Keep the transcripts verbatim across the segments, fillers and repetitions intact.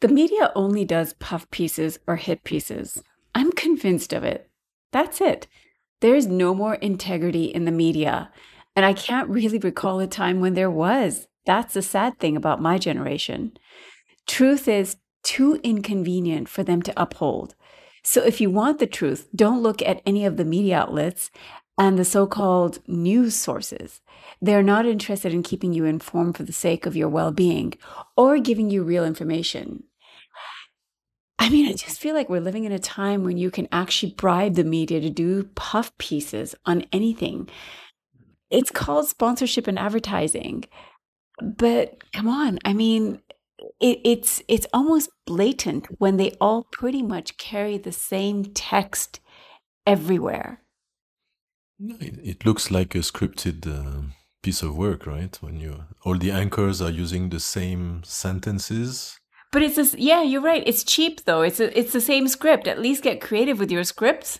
The media only does puff pieces or hit pieces. I'm convinced of it. That's it. There's no more integrity in the media. And I can't really recall a time when there was. That's the sad thing about my generation. Truth is too inconvenient for them to uphold. So if you want the truth, don't look at any of the media outlets and the so-called news sources. They're not interested in keeping you informed for the sake of your well-being or giving you real information. I mean, I just feel like we're living in a time when you can actually bribe the media to do puff pieces on anything. It's called sponsorship and advertising. But come on, I mean, it, it's it's almost blatant when they all pretty much carry the same text everywhere. It, it looks like a scripted uh, piece of work, right? When you all the anchors are using the same sentences. But it's a, yeah, you're right. It's cheap though. It's a, it's the same script. At least get creative with your scripts.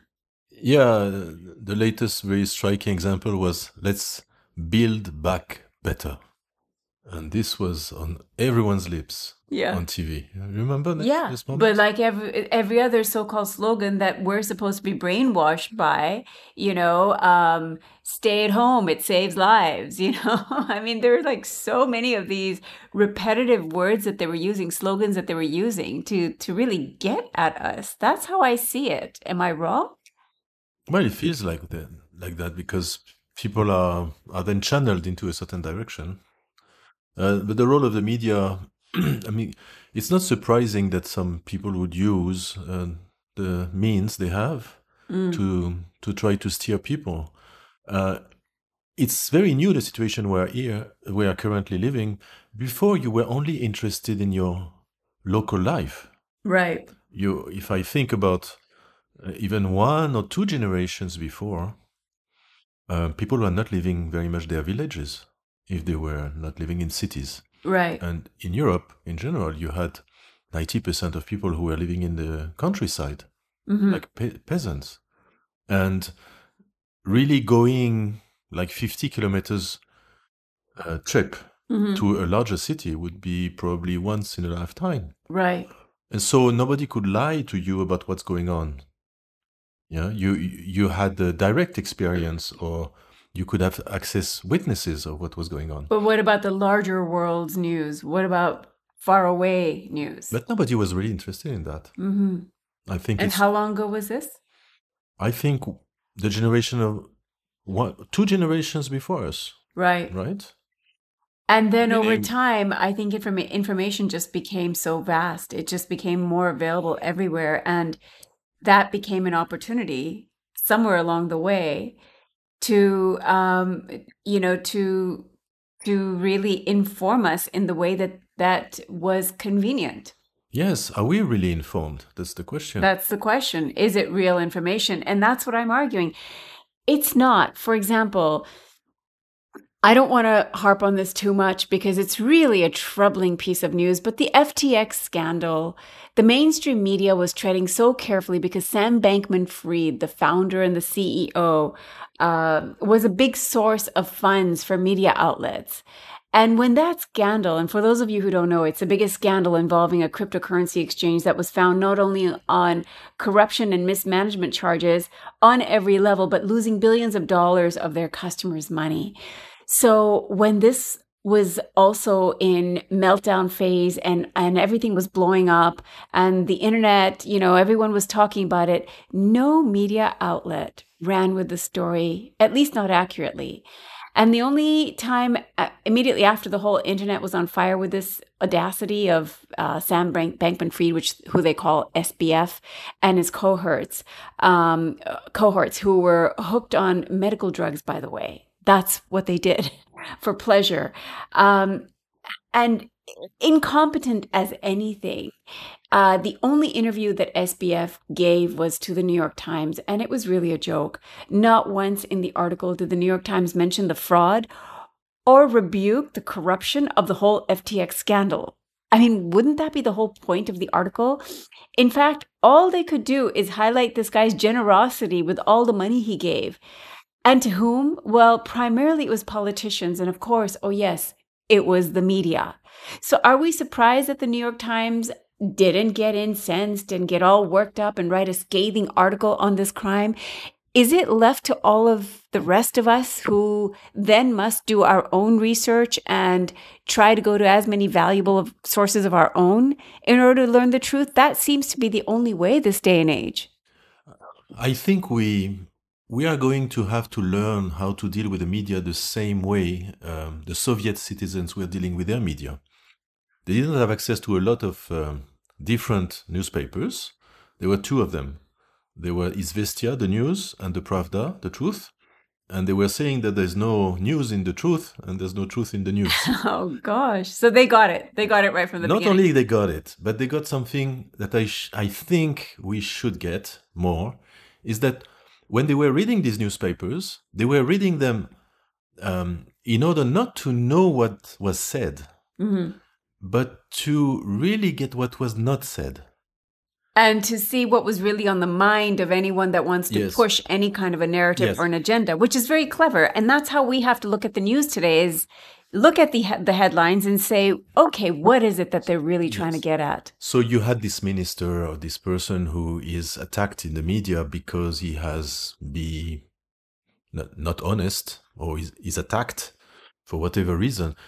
Yeah, the latest very striking example was let's build back better. And this was on everyone's lips yeah. on T V. Remember that? Yeah, this moment? But like every every other so-called slogan that we're supposed to be brainwashed by, you know, um, stay at home, it saves lives, you know? I mean, there are like so many of these repetitive words that they were using, slogans that they were using to to really get at us. That's how I see it. Am I wrong? Well, it feels like that, like that because people are, are then channeled into a certain direction. Uh, but the role of the media, I mean, it's not surprising that some people would use uh, the means they have mm. to to try to steer people. Uh, it's very new, the situation we're here, we are currently living. Before, you were only interested in your local life. Right. You, if I think about uh, even one or two generations before, uh, people were not living very much their villages if they were not living in cities. Right. And in Europe, in general, you had ninety percent of people who were living in the countryside, mm-hmm. like pe- peasants. And really going like fifty kilometers uh, trip mm-hmm. to a larger city would be probably once in a lifetime. Right. And so nobody could lie to you about what's going on. Yeah, you you had the direct experience, or you could have access witnesses of what was going on. But what about the larger world's news? What about far away news? But nobody was really interested in that. Mm-hmm. I think. And how long ago was this? I think the generation of one, two generations before us. Right. Right. And then yeah. over time, I think inform- information just became so vast. It just became more available everywhere. And that became an opportunity somewhere along the way to, um, you know, to to really inform us in the way that that was convenient. Yes. Are we really informed? That's the question. That's the question. Is it real information? And that's what I'm arguing. It's not. For example, I don't want to harp on this too much because it's really a troubling piece of news, but the F T X scandal, the mainstream media was treading so carefully because Sam Bankman-Fried, the founder and the C E O, uh, was a big source of funds for media outlets. And when that scandal, and for those of you who don't know, it's the biggest scandal involving a cryptocurrency exchange that was found not only on corruption and mismanagement charges on every level, but losing billions of dollars of their customers' money. So when this was also in meltdown phase and, and everything was blowing up and the internet, you know, everyone was talking about it, no media outlet ran with the story, at least not accurately. And the only time uh, immediately after the whole internet was on fire with this audacity of uh, Sam Bank- Bankman-Fried, which who they call S B F, and his cohorts, um, cohorts who were hooked on medical drugs, by the way. That's what they did for pleasure. Um, and incompetent as anything. Uh, the only interview that S B F gave was to the New York Times, and it was really a joke. Not once in the article did the New York Times mention the fraud or rebuke the corruption of the whole F T X scandal. I mean, wouldn't that be the whole point of the article? In fact, all they could do is highlight this guy's generosity with all the money he gave. And to whom? Well, primarily it was politicians. And of course, oh yes, it was the media. So are we surprised that the New York Times didn't get incensed and get all worked up and write a scathing article on this crime? Is it left to all of the rest of us who then must do our own research and try to go to as many valuable of sources of our own in order to learn the truth? That seems to be the only way this day and age. I think we we are going to have to learn how to deal with the media the same way um, the Soviet citizens were dealing with their media. They didn't have access to a lot of um, different newspapers. There were two of them. There were Izvestia, the news, and the Pravda, the truth. And they were saying that there's no news in the truth and there's no truth in the news. Oh, gosh. So they got it. They got it right from the Not beginning. only they got it, but they got something that I, sh- I think we should get more, is that when they were reading these newspapers, they were reading them um, in order not to know what was said, Mm-hmm. but to really get what was not said. And to see what was really on the mind of anyone that wants to Yes. push any kind of a narrative Yes. or an agenda, which is very clever. And that's how we have to look at the news today, is look at the he- the headlines and say, okay, what is it that they're really trying Yes. to get at? So you had this minister or this person who is attacked in the media because he has be not, not honest or is, is attacked for whatever reason.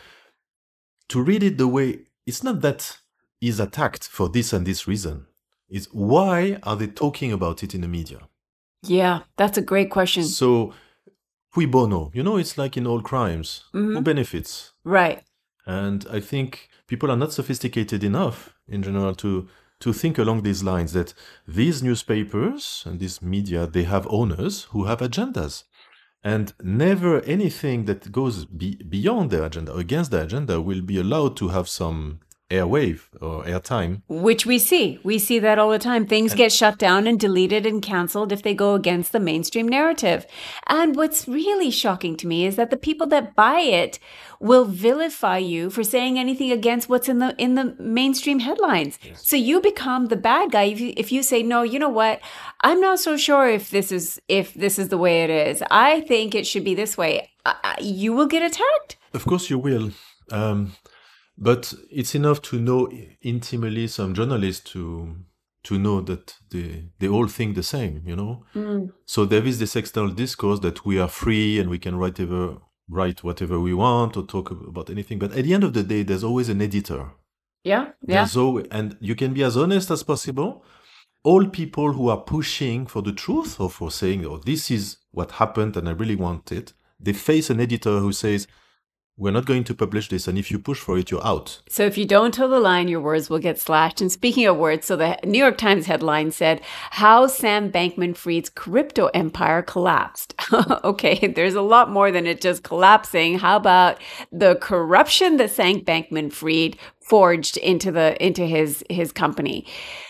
To read it the way, it's not that he's attacked for this and this reason. It's why are they talking about it in the media? Yeah, that's a great question. So, cui bono? You know, it's like in all crimes. Mhm. Who benefits? Right. And I think people are not sophisticated enough in general to to think along these lines, that these newspapers and these media, they have owners who have agendas. And never anything that goes be- beyond their agenda or against their agenda will be allowed to have some airwave or airtime. Which we see. We see that all the time. Things get shut down and deleted and canceled if they go against the mainstream narrative. And what's really shocking to me is that the people that buy it will vilify you for saying anything against what's in the in the mainstream headlines. Yes. So you become the bad guy if you, if you say, no, you know what? I'm not so sure if this is if this is the way it is. I think it should be this way. Uh, you will get attacked. Of course you will. Um, but it's enough to know intimately some journalists to to know that they, they all think the same, you know? Mm. So there is this external discourse that we are free and we can write ever, write whatever we want or talk about anything. But at the end of the day, there's always an editor. Yeah, yeah. There's always, and you can be as honest as possible. All people who are pushing for the truth or for saying, oh, this is what happened and I really want it, they face an editor who says, we're not going to publish this, and if you push for it, you're out. So if you don't toe the line, your words will get slashed. And speaking of words, so the New York Times headline said, how Sam Bankman-Fried's crypto empire collapsed. Okay, there's a lot more than it just collapsing. How about the corruption that Sam Bankman-Fried forged into the into his his company?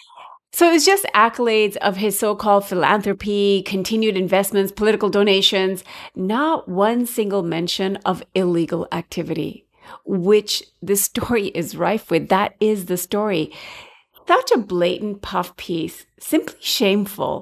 So it was just accolades of his so-called philanthropy, continued investments, political donations, not one single mention of illegal activity, which the story is rife with. That is the story. Such a blatant puff piece, simply shameful.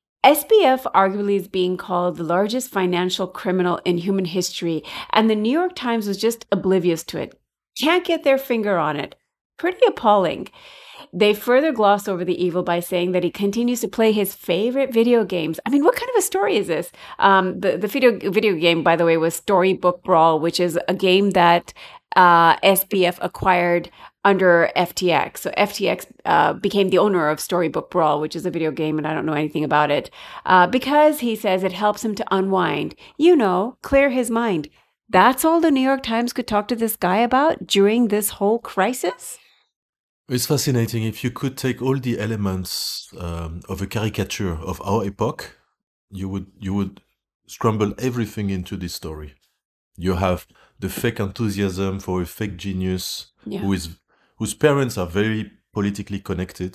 S B F arguably is being called the largest financial criminal in human history, and the New York Times was just oblivious to it. Can't get their finger on it. Pretty appalling. They further gloss over the evil by saying that he continues to play his favorite video games. I mean, what kind of a story is this? Um, the the video video game, by the way, was Storybook Brawl, which is a game that uh, S B F acquired under F T X. So F T X uh, became the owner of Storybook Brawl, which is a video game, and I don't know anything about it, uh, because he says it helps him to unwind, you know, clear his mind. That's all the New York Times could talk to this guy about during this whole crisis? It's fascinating. If you could take all the elements um, of a caricature of our epoch, you would you would scramble everything into this story. You have the fake enthusiasm for a fake genius Yeah. who is whose parents are very politically connected.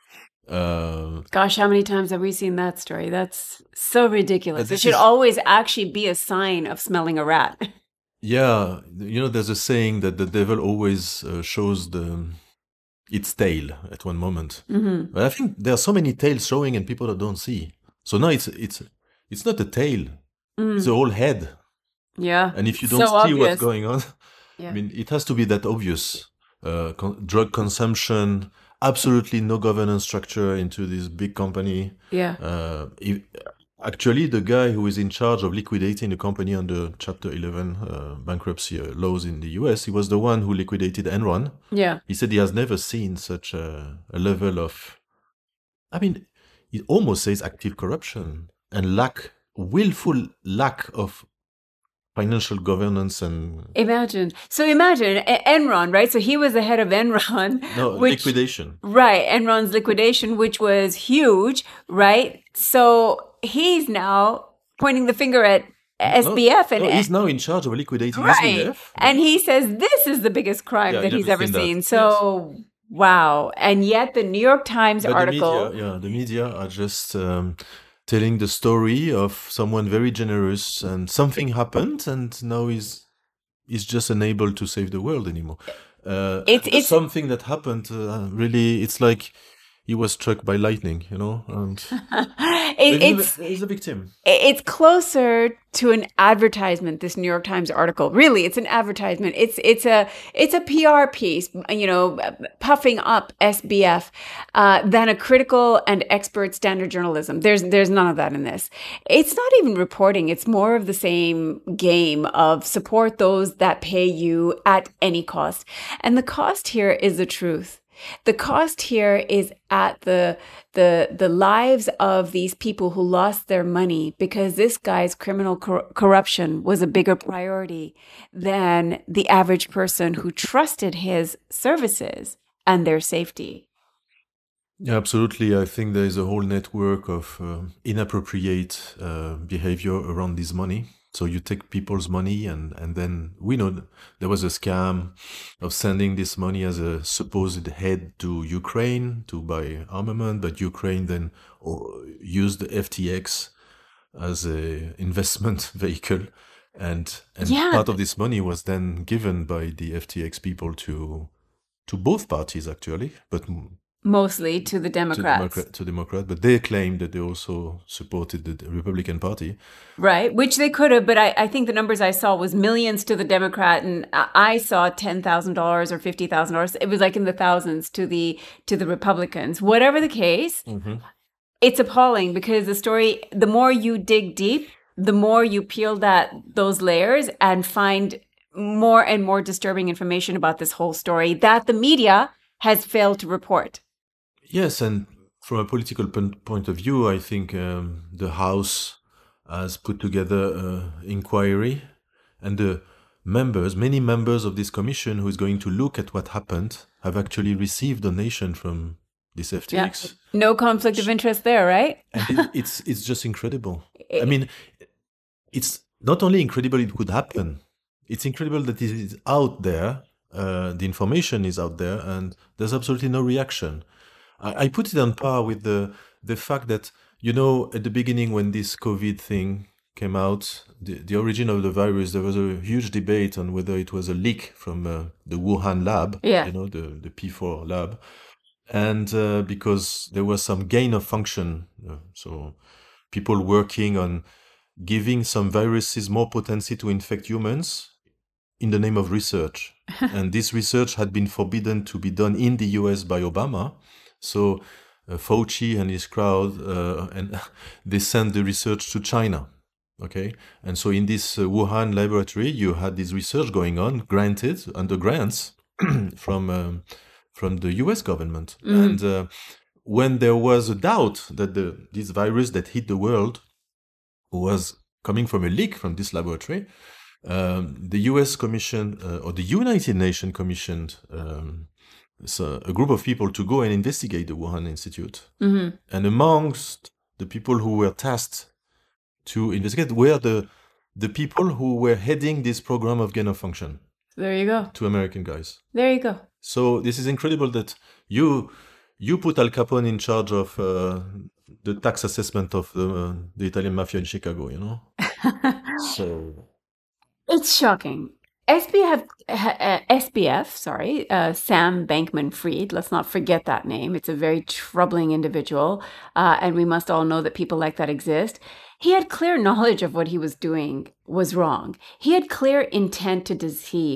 Uh, Gosh, how many times have we seen that story? That's so ridiculous. But It this should is- always actually be a sign of smelling a rat. yeah, you know, there's a saying that the devil always uh, shows the its tail at one moment. hmm But I think there are so many tails showing and people that don't see. So now it's it's it's not a tail; it's a whole head. Yeah. And if you So don't see obvious. what's going on, Yeah. I mean, it has to be that obvious. uh, con- drug consumption, absolutely no governance structure into this big company. Yeah. Uh, if, actually, the guy who is in charge of liquidating the company under Chapter eleven uh, bankruptcy uh, laws in the U S, he was the one who liquidated Enron. Yeah. He said he has never seen such a, a level of, I mean, it almost says active corruption and lack, willful lack of financial governance and Imagine. So imagine E- Enron, right? So he was the head of Enron. no which, liquidation. Right. Enron's liquidation, which was huge, right? So he's now pointing the finger at S B F. No, and no, he's now in charge of liquidating right. S B F. And he says this is the biggest crime Yeah, that you he's never ever seen seen. that. So, wow. And yet the New York Times But article. the media, yeah, the media are just um, telling the story of someone very generous, and something happened, and now he's he's just unable to save the world anymore. Uh, It's- and it's- something that happened. Uh, really, it's like he was struck by lightning, you know. And it, he's, it's a, he's a victim. it's closer to an advertisement, this New York Times article. Really, it's an advertisement. It's it's a it's a P R piece, you know, puffing up S B F uh, than a critical and expert standard journalism. There's there's none of that in this. It's not even reporting. It's more of the same game of support those that pay you at any cost. And the cost here is the truth. The cost here is at the the the lives of these people who lost their money because this guy's criminal cor- corruption was a bigger priority than the average person who trusted his services and their safety. Yeah, absolutely. I think there is a whole network of uh, inappropriate uh, behavior around this money. So you take people's money, and, and then we know th- there was a scam of sending this money as a supposed head to Ukraine to buy armament, but Ukraine then uh, used the F T X as a investment vehicle, and and Yeah. part of this money was then given by the F T X people to to both parties actually, but m- Mostly to the to Democrats. Democrat, to Democrat, but they claimed that they also supported the Republican Party. Right, which they could have, but I, I think the numbers I saw was millions to the Democrat, and I I saw ten thousand dollars or fifty thousand dollars. It was like in the thousands to the to the Republicans. Whatever the case, Mm-hmm. it's appalling because the story. The more you dig deep, the more you peel that those layers and find more and more disturbing information about this whole story that the media has failed to report. Yes, and from a political pon- point of view, I think um, the House has put together an inquiry, and the members, many members of this commission who is going to look at what happened, have actually received donation from this F T X. No conflict of interest there, right? And it, it's it's just incredible. I mean, it's not only incredible it could happen, it's incredible that it is out there, uh, the information is out there, and there's absolutely no reaction. I, I put it on par with the the fact that, you know, at the beginning when this COVID thing came out, the, the origin of the virus, there was a huge debate on whether it was a leak from uh, the Wuhan lab, Yeah. you know, the, the P four lab. And uh, because there was some gain of function, uh, so people working on giving some viruses more potency to infect humans in the name of research. And this research had been forbidden to be done in the U S by Obama. So uh, Fauci and his crowd, uh, and they sent the research to China. Okay, and so in this uh, Wuhan laboratory, you had this research going on, granted under grants from um, from the U S government. Mhm. And uh, when there was a doubt that the this virus that hit the world was coming from a leak from this laboratory, um, the U S commission uh, or the United Nations commissioned um, so a group of people to go and investigate the Wuhan Institute. hmm And amongst the people who were tasked to investigate were the the people who were heading this program of gain of function, There you go. two American guys. There you go. So this is incredible that you you put Al Capone in charge of uh, the tax assessment of the, uh, the Italian mafia in Chicago, you know? So It's shocking. S B F, uh, S B F, sorry, uh, Sam Bankman-Fried. Let's not forget that name. It's a very troubling individual, uh, and we must all know that people like that exist. He had clear knowledge of what he was doing was wrong. He had clear intent to deceive.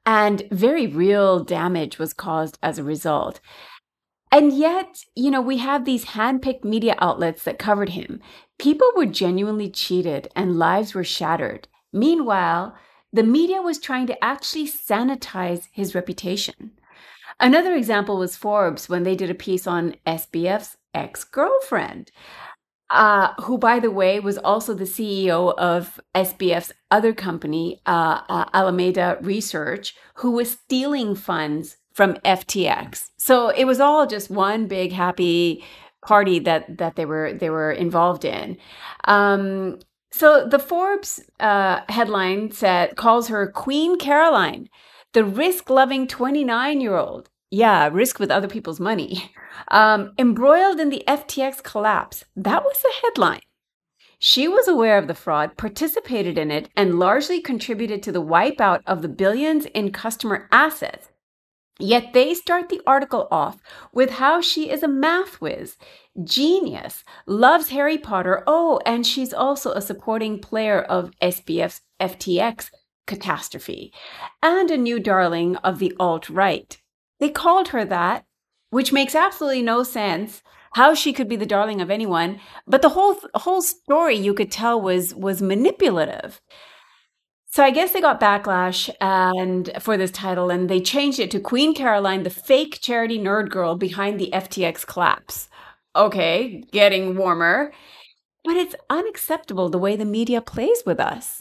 And very real damage was caused as a result. And yet, you know, we have these handpicked media outlets that covered him. People were genuinely cheated and lives were shattered. Meanwhile, the media was trying to actually sanitize his reputation. Another example was Forbes when they did a piece on S B F's ex-girlfriend, uh, who, by the way, was also the C E O of S B F's other company, uh, uh, Alameda Research, who was stealing funds from F T X. So it was all just one big happy party that that they were they were involved in. Um, so the Forbes uh, headline said calls her Queen Caroline, the risk-loving twenty-nine-year-old. Yeah, risk with other people's money. Um, embroiled in the F T X collapse. That was the headline. She was aware of the fraud, participated in it, and largely contributed to the wipeout of the billions in customer assets. Yet they start the article off with how she is a math whiz, genius, loves Harry Potter. Oh, and she's also a supporting player of S B F's F T X catastrophe and a new darling of the alt-right. They called her that, which makes absolutely no sense. How she could be the darling of anyone, but the whole whole story you could tell was was manipulative. So I guess they got backlash and for this title, and they changed it to Queen Caroline, the fake charity nerd girl behind the F T X collapse. Okay, getting warmer, but it's unacceptable the way the media plays with us.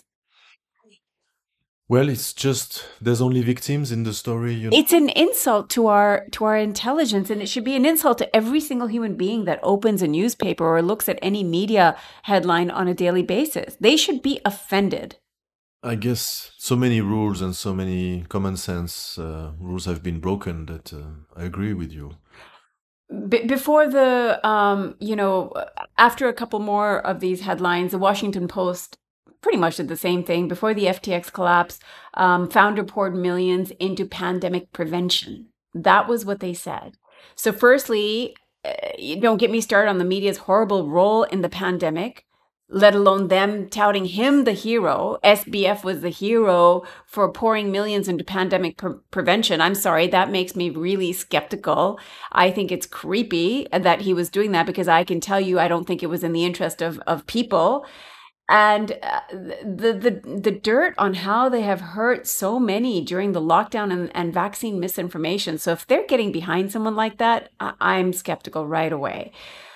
Well, it's just there's only victims in the story. You know? It's an insult to our to our intelligence, and it should be an insult to every single human being that opens a newspaper or looks at any media headline on a daily basis. They should be offended. I guess so many rules and so many common sense uh, rules have been broken that uh, I agree with you. B- before the, um, you know, after a couple more of these headlines, the Washington Post pretty much did the same thing. Before the F T X collapse, um, founder poured millions into pandemic prevention. That was what they said. So firstly, uh, don't get me started on the media's horrible role in the pandemic, let alone them touting him the hero. S B F was the hero for pouring millions into pandemic pre- prevention. I'm sorry, that makes me really skeptical. I think it's creepy that he was doing that because I can tell you I don't think it was in the interest of, of people. And uh, the, the the dirt on how they have hurt so many during the lockdown and, and vaccine misinformation. So if they're getting behind someone like that, I- I'm skeptical right away.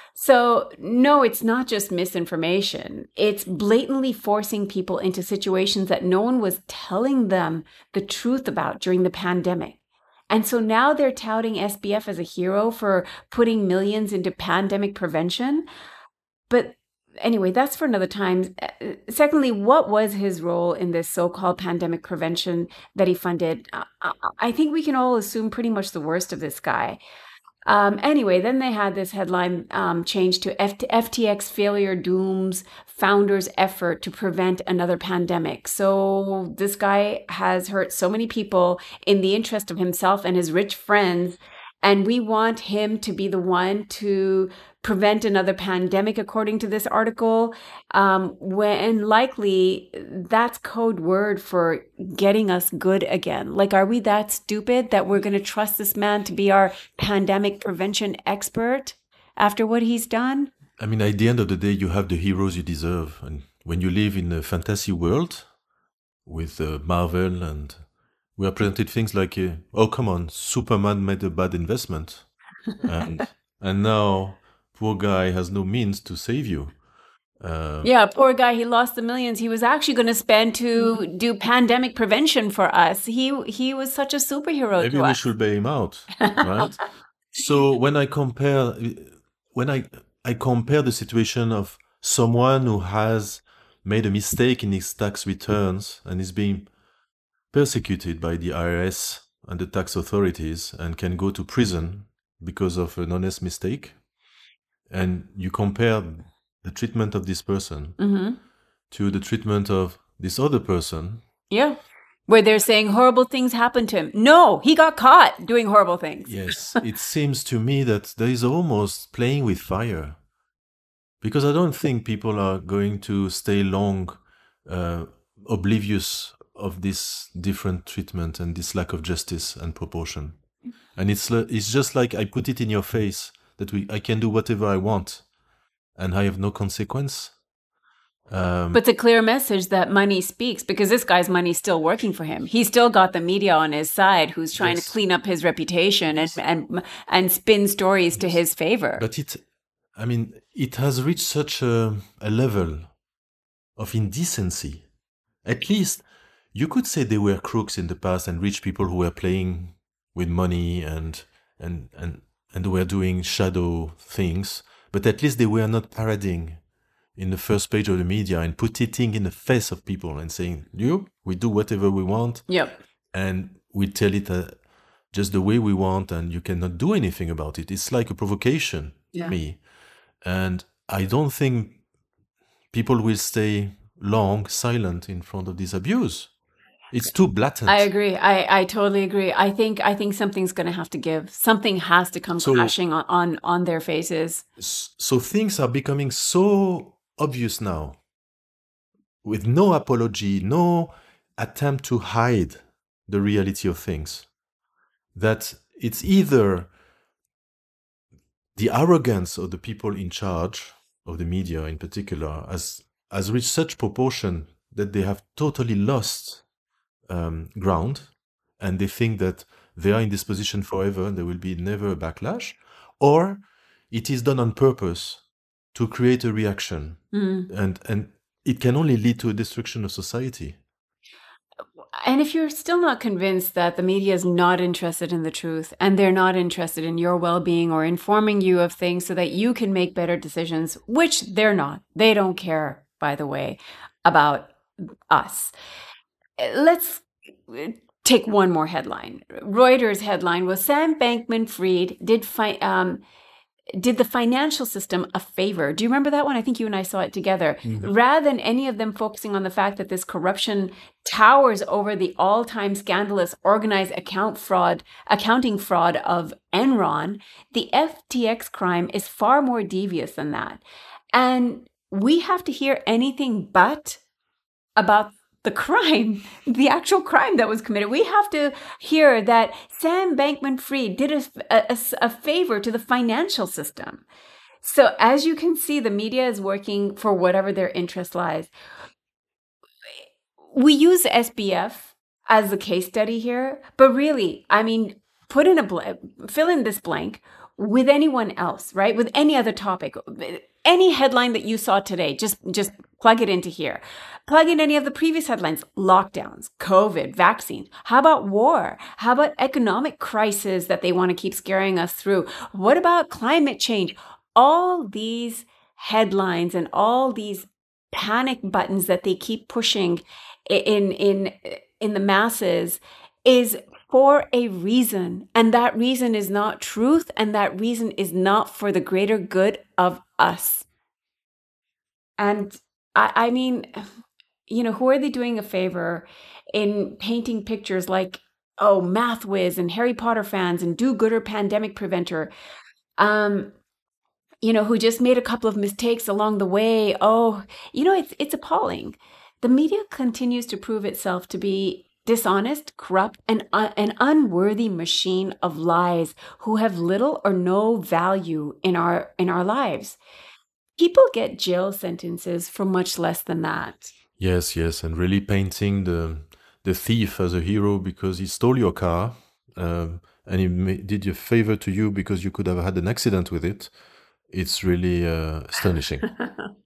So no, it's not just misinformation. It's blatantly forcing people into situations that no one was telling them the truth about during the pandemic. And so now they're touting S B F as a hero for putting millions into pandemic prevention. But anyway, that's for another time. Secondly, what was his role in this so-called pandemic prevention that he funded? I think we can all assume pretty much the worst of this guy. Um, anyway, then they had this headline um, changed to F- FTX failure dooms founder's effort to prevent another pandemic. So this guy has hurt so many people in the interest of himself and his rich friends. And we want him to be the one to prevent another pandemic, according to this article, um, when likely that's code word for getting us good again. Like, are we that stupid that we're going to trust this man to be our pandemic prevention expert after what he's done? I mean, at the end of the day, you have the heroes you deserve. And when you live in a fantasy world with uh, Marvel, and we are presented things like, uh, oh, come on, Superman made a bad investment. And and now, poor guy has no means to save you. Uh, yeah, poor guy, he lost the millions he was actually going to spend to do pandemic prevention for us. He he was such a superhero maybe to we us. should bail him out, right? So when I compare, when I I compare the situation of someone who has made a mistake in his tax returns and is being persecuted by the I R S and the tax authorities and can go to prison because of an honest mistake, and you compare the treatment of this person Mm-hmm. to the treatment of this other person. Yeah. Where they're saying horrible things happened to him. No, he got caught doing horrible things. Yes, it seems to me that there is almost playing with fire, because I don't think people are going to stay long uh, oblivious of this different treatment and this lack of justice and proportion. And it's it's just like I put it in your face that we I can do whatever I want, and I have no consequence. Um, but it's a clear message that money speaks, because this guy's money's still working for him. He's still got the media on his side, who's trying yes. to clean up his reputation and and and spin stories yes. to his favor. But it, I mean, it has reached such a, a level of indecency. At least you could say they were crooks in the past and rich people who were playing with money and and and and were doing shadow things. But at least they were not parading in the first page of the media and putting it in the face of people and saying, "You, we do whatever we want, yep, and we tell it uh, just the way we want, and you cannot do anything about it." It's like a provocation yeah. to me, and I don't think people will stay long silent in front of this abuse. It's too blatant. I agree. I, I totally agree. I think I think something's going to have to give. Something has to come so, crashing on, on, on their faces. So things are becoming so obvious now, with no apology, no attempt to hide the reality of things, that it's either the arrogance of the people in charge, of the media in particular, has, has reached such proportion that they have totally lost um, ground, and they think that they are in this position forever and there will be never a backlash, or it is done on purpose to create a reaction, mm. and and it can only lead to a destruction of society. And if you're still not convinced that the media is not interested in the truth, and they're not interested in your well-being or informing you of things so that you can make better decisions, which they're not. They don't care, by the way, about us. Let's take one more headline. Reuters headline was Sam Bankman-Fried did fi- um, did the financial system a favor. Do you remember that one? I think you and I saw it together. Mm-hmm. Rather than any of them focusing on the fact that this corruption towers over the all-time scandalous organized account fraud, accounting fraud of Enron, the F T X crime is far more devious than that. And we have to hear anything but about the crime, the actual crime that was committed. We have to hear that Sam Bankman-Fried did a, a, a favor to the financial system. So as you can see, the media is working for whatever their interest lies. We use S B F as the case study here, but really, I mean, put in a bl- fill in this blank with anyone else, right? With any other topic. Any headline that you saw today, just, just plug it into here. Plug in any of the previous headlines: lockdowns, COVID, vaccines. How about war? How about economic crisis that they want to keep scaring us through? What about climate change? All these headlines and all these panic buttons that they keep pushing in, in, in the masses is for a reason. And that reason is not truth. And that reason is not for the greater good of us. And I, I mean, you know, who are they doing a favor in painting pictures like, oh, Math Whiz and Harry Potter fans and do-gooder pandemic preventer, um, you know, who just made a couple of mistakes along the way. Oh, you know, it's it's appalling. The media continues to prove itself to be dishonest, corrupt, and uh, an unworthy machine of lies who have little or no value in our in our lives. People get jail sentences for much less than that. Yes, yes, and really painting the the thief as a hero because he stole your car, um, and he ma- did a favor to you because you could have had an accident with it. It's really uh, astonishing.